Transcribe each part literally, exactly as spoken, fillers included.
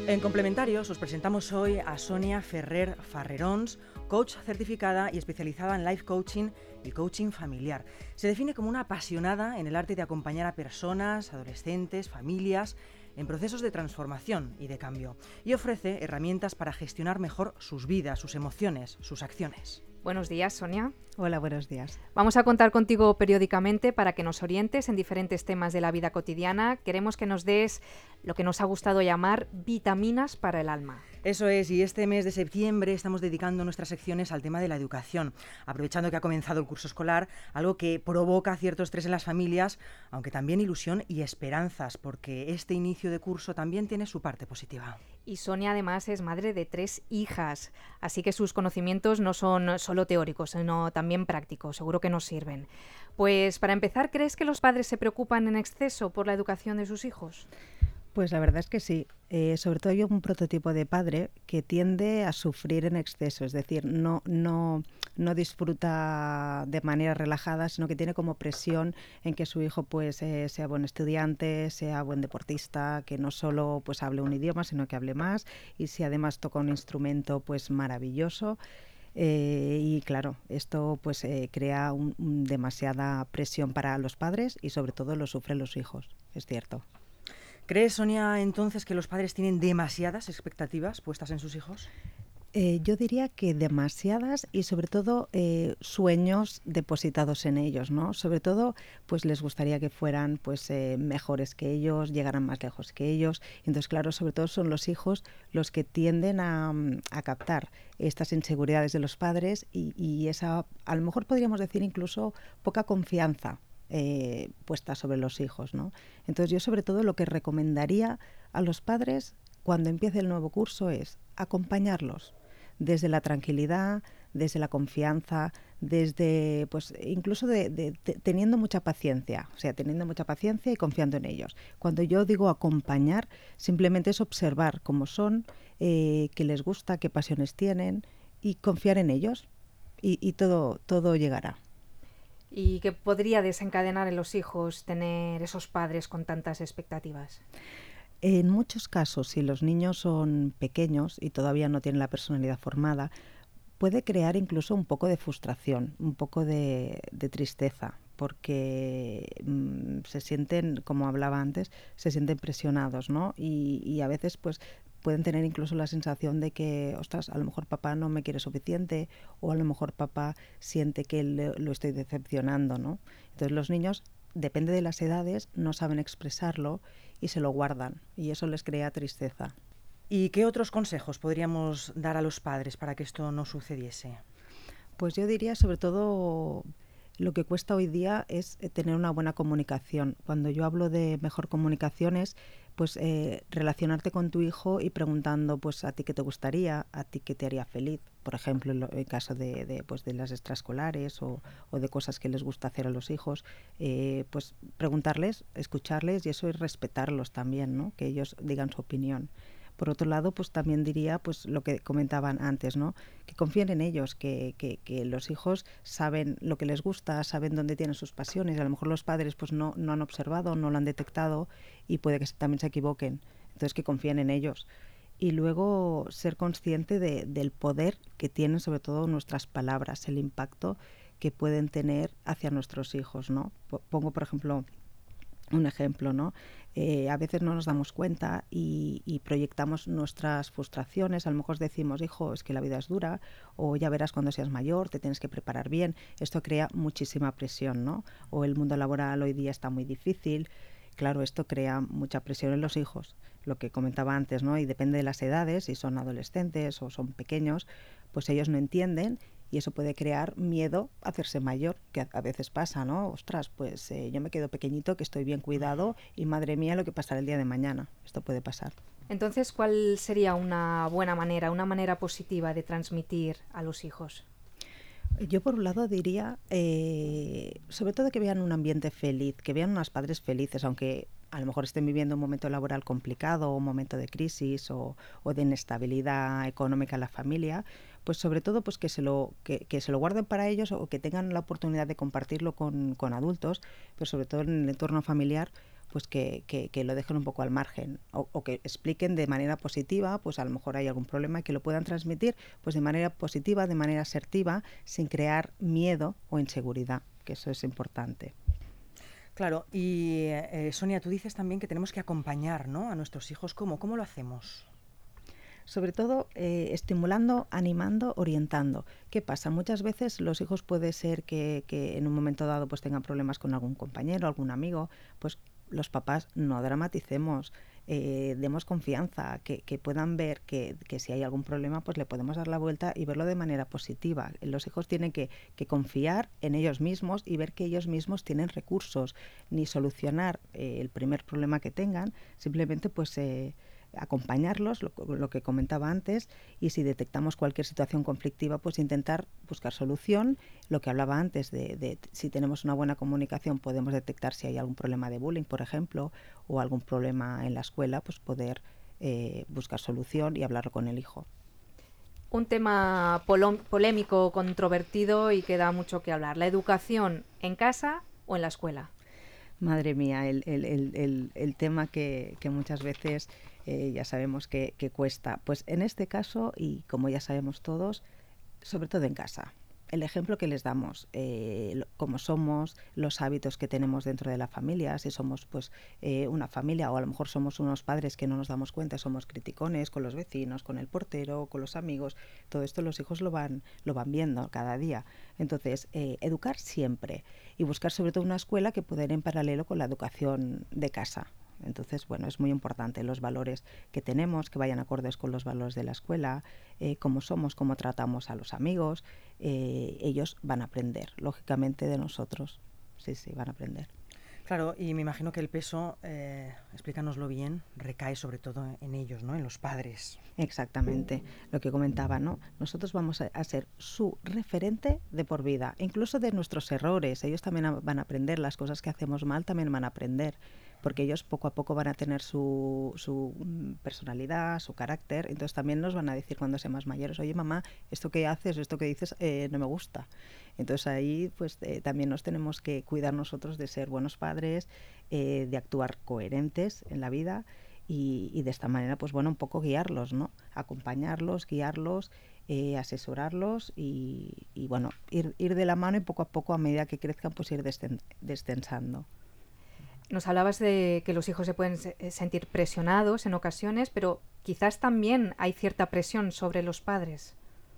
En Complementarios os presentamos hoy a Sonia Ferrer Farrerons, coach certificada y especializada en life coaching y coaching familiar. Se define como una apasionada en el arte de acompañar a personas, adolescentes, familias en procesos de transformación y de cambio, y ofrece herramientas para gestionar mejor sus vidas, sus emociones, sus acciones. Buenos días, Sonia. Hola, buenos días. Vamos a contar contigo periódicamente para que nos orientes en diferentes temas de la vida cotidiana. Queremos que nos des lo que nos ha gustado llamar vitaminas para el alma. Eso es, y este mes de septiembre estamos dedicando nuestras secciones al tema de la educación, aprovechando que ha comenzado el curso escolar, algo que provoca cierto estrés en las familias, aunque también ilusión y esperanzas, porque este inicio de curso también tiene su parte positiva. Y Sonia además es madre de tres hijas, así que sus conocimientos no son solo teóricos, sino también prácticos, seguro que nos sirven. Pues para empezar, ¿crees que los padres se preocupan en exceso por la educación de sus hijos? Pues la verdad es que sí. Eh, sobre todo hay un prototipo de padre que tiende a sufrir en exceso, es decir, no, no, no disfruta de manera relajada, sino que tiene como presión en que su hijo pues eh, sea buen estudiante, sea buen deportista, que no solo pues hable un idioma, sino que hable más, y si además toca un instrumento pues maravilloso. Eh, y claro, esto pues eh, crea un, un demasiada presión para los padres y sobre todo lo sufren los hijos, es cierto. ¿Crees, Sonia, entonces que los padres tienen demasiadas expectativas puestas en sus hijos? Eh, yo diría que demasiadas y sobre todo eh, sueños depositados en ellos, ¿no? Sobre todo, pues les gustaría que fueran pues eh, mejores que ellos, llegaran más lejos que ellos. Entonces, claro, sobre todo son los hijos los que tienden a, a captar estas inseguridades de los padres y, y esa, a lo mejor podríamos decir incluso poca confianza Eh, puesta sobre los hijos, ¿no? Entonces yo sobre todo lo que recomendaría a los padres cuando empiece el nuevo curso es acompañarlos desde la tranquilidad, desde la confianza, desde pues incluso de, de, de, teniendo mucha paciencia, o sea, teniendo mucha paciencia y confiando en ellos. Cuando yo digo acompañar, simplemente es observar cómo son, eh, qué les gusta, qué pasiones tienen y confiar en ellos y, y todo, todo llegará. ¿Y qué podría desencadenar en los hijos tener esos padres con tantas expectativas? En muchos casos, si los niños son pequeños y todavía no tienen la personalidad formada, puede crear incluso un poco de frustración, un poco de, de tristeza, porque mmm, se sienten, como hablaba antes, se sienten presionados, ¿no? Y, y a veces, pues, pueden tener incluso la sensación de que, ostras, a lo mejor papá no me quiere suficiente o a lo mejor papá siente que le, lo estoy decepcionando, ¿no? Entonces los niños, depende de las edades, no saben expresarlo y se lo guardan y eso les crea tristeza. ¿Y qué otros consejos podríamos dar a los padres para que esto no sucediese? Pues yo diría sobre todo lo que cuesta hoy día es tener una buena comunicación. Cuando yo hablo de mejor comunicación es pues eh, relacionarte con tu hijo y preguntando pues a ti qué te gustaría, a ti qué te haría feliz. Por ejemplo, en el caso de, de, pues, de las extraescolares o, o de cosas que les gusta hacer a los hijos, eh, pues preguntarles, escucharles y eso es respetarlos también, ¿no? Que ellos digan su opinión. Por otro lado, pues también diría pues lo que comentaban antes, ¿no? Que confíen en ellos, que, que, que los hijos saben lo que les gusta, saben dónde tienen sus pasiones. A lo mejor los padres pues no, no han observado, no lo han detectado y puede que también se equivoquen. Entonces que confíen en ellos. Y luego ser consciente de, del poder que tienen sobre todo nuestras palabras, el impacto que pueden tener hacia nuestros hijos, ¿no? Pongo, por ejemplo, un ejemplo, ¿no? Eh, a veces no nos damos cuenta y, y proyectamos nuestras frustraciones. A lo mejor decimos, hijo, es que la vida es dura, o ya verás cuando seas mayor, te tienes que preparar bien. Esto crea muchísima presión, ¿no? O el mundo laboral hoy día está muy difícil. Claro, esto crea mucha presión en los hijos, lo que comentaba antes, ¿no? Y depende de las edades, si son adolescentes o son pequeños, pues ellos no entienden. Y eso puede crear miedo a hacerse mayor, que a, a veces pasa, ¿no? Ostras, pues eh, yo me quedo pequeñito, que estoy bien cuidado y madre mía lo que pasará el día de mañana. Esto puede pasar. Entonces, ¿cuál sería una buena manera, una manera positiva de transmitir a los hijos? Yo por un lado diría, eh, sobre todo que vean un ambiente feliz, que vean unos padres felices, aunque a lo mejor estén viviendo un momento laboral complicado, un momento de crisis o, o de inestabilidad económica en la familia, pues sobre todo pues que se lo, que, que se lo guarden para ellos o que tengan la oportunidad de compartirlo con, con adultos, pero sobre todo en el entorno familiar, pues que, que, que lo dejen un poco al margen o, o que expliquen de manera positiva, pues a lo mejor hay algún problema y que lo puedan transmitir pues de manera positiva, de manera asertiva, sin crear miedo o inseguridad, que eso es importante. Claro, y eh, Sonia, tú dices también que tenemos que acompañar, ¿no?, a nuestros hijos. ¿Cómo? ¿Cómo lo hacemos? Sobre todo eh, estimulando, animando, orientando. ¿Qué pasa? Muchas veces los hijos puede ser que, que en un momento dado pues tengan problemas con algún compañero, algún amigo, pues los papás no dramaticemos, eh, demos confianza, que, que puedan ver que, que si hay algún problema pues le podemos dar la vuelta y verlo de manera positiva. Los hijos tienen que, que confiar en ellos mismos y ver que ellos mismos tienen recursos, ni solucionar eh, el primer problema que tengan, simplemente pues eh, acompañarlos, lo, lo que comentaba antes, y si detectamos cualquier situación conflictiva, pues intentar buscar solución. Lo que hablaba antes de, de si tenemos una buena comunicación, podemos detectar si hay algún problema de bullying, por ejemplo, o algún problema en la escuela, pues poder eh, buscar solución y hablarlo con el hijo. Un tema polémico, controvertido y que da mucho que hablar. ¿La educación en casa o en la escuela? Madre mía, el, el, el, el, el tema que, que muchas veces eh, ya sabemos que, que cuesta. Pues en este caso, y como ya sabemos todos, sobre todo en casa. El ejemplo que les damos, eh, cómo somos, los hábitos que tenemos dentro de la familia, si somos pues eh, una familia o a lo mejor somos unos padres que no nos damos cuenta, somos criticones con los vecinos, con el portero, con los amigos, todo esto los hijos lo van, lo van viendo cada día. Entonces, eh, educar siempre y buscar sobre todo una escuela que pueda ir en paralelo con la educación de casa. Entonces, bueno, es muy importante los valores que tenemos, que vayan acordes con los valores de la escuela, eh, cómo somos, cómo tratamos a los amigos. Eh, ellos van a aprender, lógicamente, de nosotros. Sí, sí, van a aprender. Claro, y me imagino que el peso, eh, explícanoslo bien, recae sobre todo en ellos, ¿no?, en los padres. Exactamente, lo que comentaba, ¿no? Nosotros vamos a, a ser su referente de por vida, incluso de nuestros errores. Ellos también a, van a aprender, las cosas que hacemos mal también van a aprender, porque ellos poco a poco van a tener su, su personalidad, su carácter, entonces también nos van a decir cuando sean más mayores, oye mamá, esto que haces, esto que dices eh, no me gusta. Entonces ahí pues eh, también nos tenemos que cuidar nosotros de ser buenos padres, eh, de actuar coherentes en la vida y, y de esta manera pues bueno, un poco guiarlos, ¿no? Acompañarlos, guiarlos, eh, asesorarlos y, y bueno, ir, ir de la mano y poco a poco a medida que crezcan pues ir desten- destensando. Nos hablabas de que los hijos se pueden sentir presionados en ocasiones, pero quizás también hay cierta presión sobre los padres.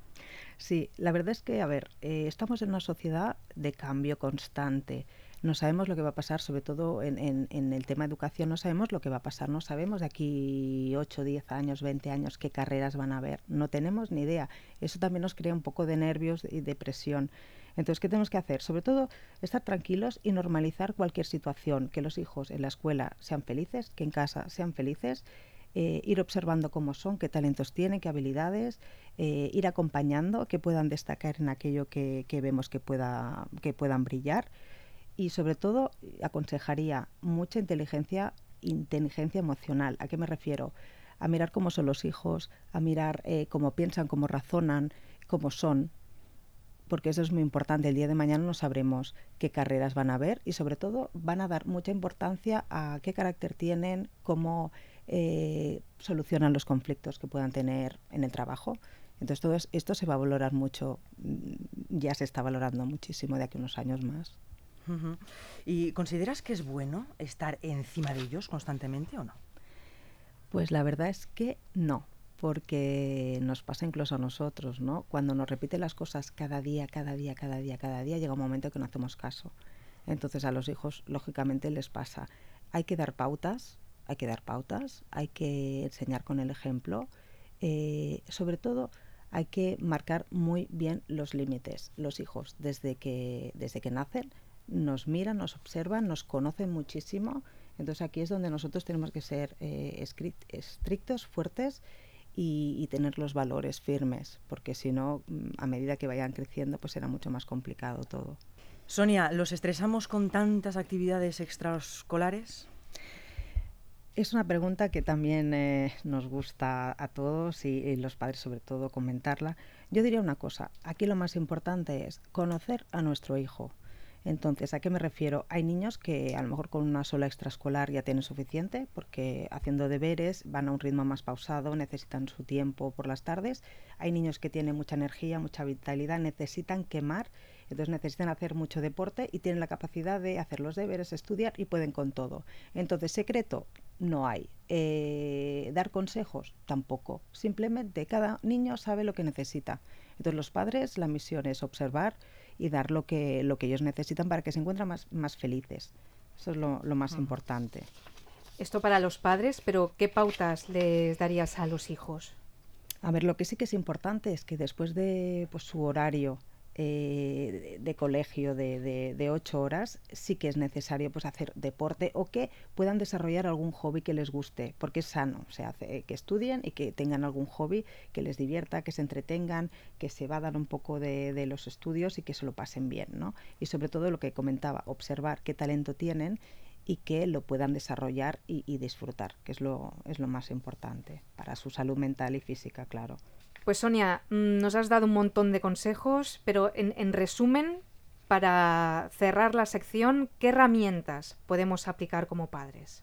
Sí, la verdad es que, a ver, eh, estamos en una sociedad de cambio constante. No sabemos lo que va a pasar, sobre todo en, en, en el tema de educación, no sabemos lo que va a pasar, no sabemos de aquí ocho, diez años, veinte años qué carreras van a haber, no tenemos ni idea. Eso también nos crea un poco de nervios y de presión. Entonces, ¿qué tenemos que hacer? Sobre todo, estar tranquilos y normalizar cualquier situación, que los hijos en la escuela sean felices, que en casa sean felices, eh, ir observando cómo son, qué talentos tienen, qué habilidades, eh, ir acompañando, que puedan destacar en aquello que, que vemos que, pueda, que puedan brillar. Y sobre todo aconsejaría mucha inteligencia, inteligencia emocional. ¿A qué me refiero? A mirar cómo son los hijos, a mirar eh, cómo piensan, cómo razonan, cómo son, porque eso es muy importante. El día de mañana no sabremos qué carreras van a haber y sobre todo van a dar mucha importancia a qué carácter tienen, cómo eh, solucionan los conflictos que puedan tener en el trabajo. Entonces todo esto se va a valorar mucho, ya se está valorando muchísimo de aquí a unos años más. Uh-huh. ¿Y consideras que es bueno estar encima de ellos constantemente o no? Pues la verdad es que no, porque nos pasa incluso a nosotros, ¿no? Cuando nos repiten las cosas cada día, cada día, cada día, cada día, llega un momento que no hacemos caso. Entonces a los hijos, lógicamente, les pasa. Hay que dar pautas, hay que dar pautas, hay que enseñar con el ejemplo. Eh, sobre todo, hay que marcar muy bien los límites. Los hijos, desde que, desde que nacen, nos miran, nos observan, nos conocen muchísimo. Entonces aquí es donde nosotros tenemos que ser eh, estrictos, fuertes y, y tener los valores firmes, porque si no, a medida que vayan creciendo, pues será mucho más complicado todo. Sonia, ¿los estresamos con tantas actividades extraescolares? Es una pregunta que también eh, nos gusta a todos y, y los padres sobre todo comentarla. Yo diría una cosa, aquí lo más importante es conocer a nuestro hijo. Entonces, ¿a qué me refiero? Hay niños que a lo mejor con una sola extraescolar ya tienen suficiente porque haciendo deberes van a un ritmo más pausado, necesitan su tiempo por las tardes. Hay niños que tienen mucha energía, mucha vitalidad, necesitan quemar, entonces necesitan hacer mucho deporte y tienen la capacidad de hacer los deberes, estudiar y pueden con todo. Entonces, secreto no hay. Eh, dar consejos tampoco. Simplemente cada niño sabe lo que necesita. Entonces, los padres, la misión es observar y dar lo que, lo que ellos necesitan para que se encuentren más, más felices. Eso es lo, lo más uh-huh. importante. Esto para los padres, pero ¿qué pautas les darías a los hijos? A ver, lo que sí que es importante es que después de pues, su horario eh, de, de colegio de, de, de ocho horas, sí que es necesario pues, hacer deporte o que puedan desarrollar algún hobby que les guste, porque es sano, o sea, hace, que estudien y que tengan algún hobby que les divierta, que se entretengan, que se vadan un poco de, de los estudios y que se lo pasen bien, ¿no? Y sobre todo lo que comentaba, observar qué talento tienen y que lo puedan desarrollar y, y disfrutar, que es lo, es lo más importante para su salud mental y física, claro. Pues Sonia, nos has dado un montón de consejos, pero en, en resumen, para cerrar la sección, ¿qué herramientas podemos aplicar como padres?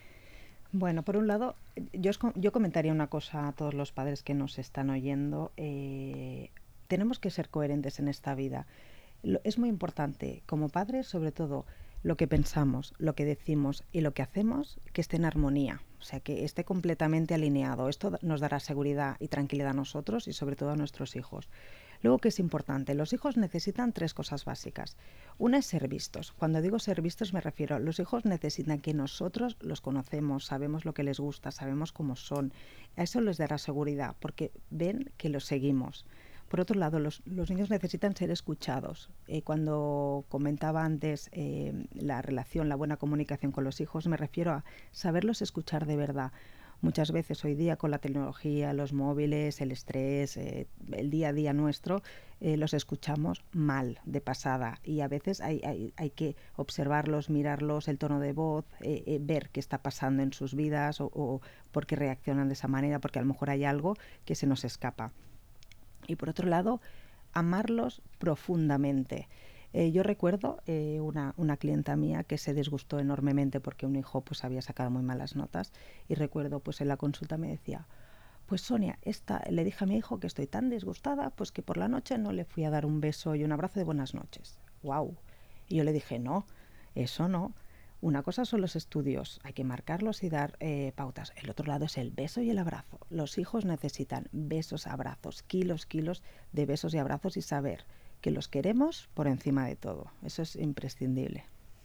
Bueno, por un lado, yo, os, yo comentaría una cosa a todos los padres que nos están oyendo. Eh, tenemos que ser coherentes en esta vida. Lo, es muy importante, como padres, sobre todo, lo que pensamos, lo que decimos y lo que hacemos, que esté en armonía, o sea, que esté completamente alineado. Esto nos dará seguridad y tranquilidad a nosotros y sobre todo a nuestros hijos. Luego, que es importante, los hijos necesitan tres cosas básicas. Una es ser vistos. Cuando digo ser vistos me refiero a los hijos necesitan que nosotros los conocemos, sabemos lo que les gusta, sabemos cómo son. A eso les dará seguridad porque ven que los seguimos. Por otro lado, los, los niños necesitan ser escuchados. Eh, cuando comentaba antes eh, la relación, la buena comunicación con los hijos, me refiero a saberlos escuchar de verdad. Muchas veces hoy día con la tecnología, los móviles, el estrés, eh, el día a día nuestro, eh, los escuchamos mal, de pasada. Y a veces hay, hay, hay que observarlos, mirarlos, el tono de voz, eh, eh, ver qué está pasando en sus vidas o, o por qué reaccionan de esa manera, porque a lo mejor hay algo que se nos escapa. Y por otro lado, amarlos profundamente. Eh, yo recuerdo eh, una, una clienta mía que se disgustó enormemente porque un hijo pues había sacado muy malas notas y recuerdo pues en la consulta me decía, pues Sonia, esta, le dije a mi hijo que estoy tan disgustada pues que por la noche no le fui a dar un beso y un abrazo de buenas noches. ¡Wow! Y yo le dije, no, eso no. Una cosa son los estudios, hay que marcarlos y dar eh, pautas. El otro lado es el beso y el abrazo. Los hijos necesitan besos, abrazos, kilos, kilos de besos y abrazos y saber que los queremos por encima de todo. Eso es imprescindible.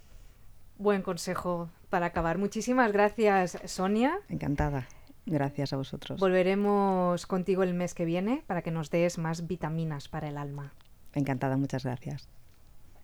Buen consejo para acabar. Muchísimas gracias, Sonia. Encantada. Gracias a vosotros. Volveremos contigo el mes que viene para que nos des más vitaminas para el alma. Encantada, muchas gracias.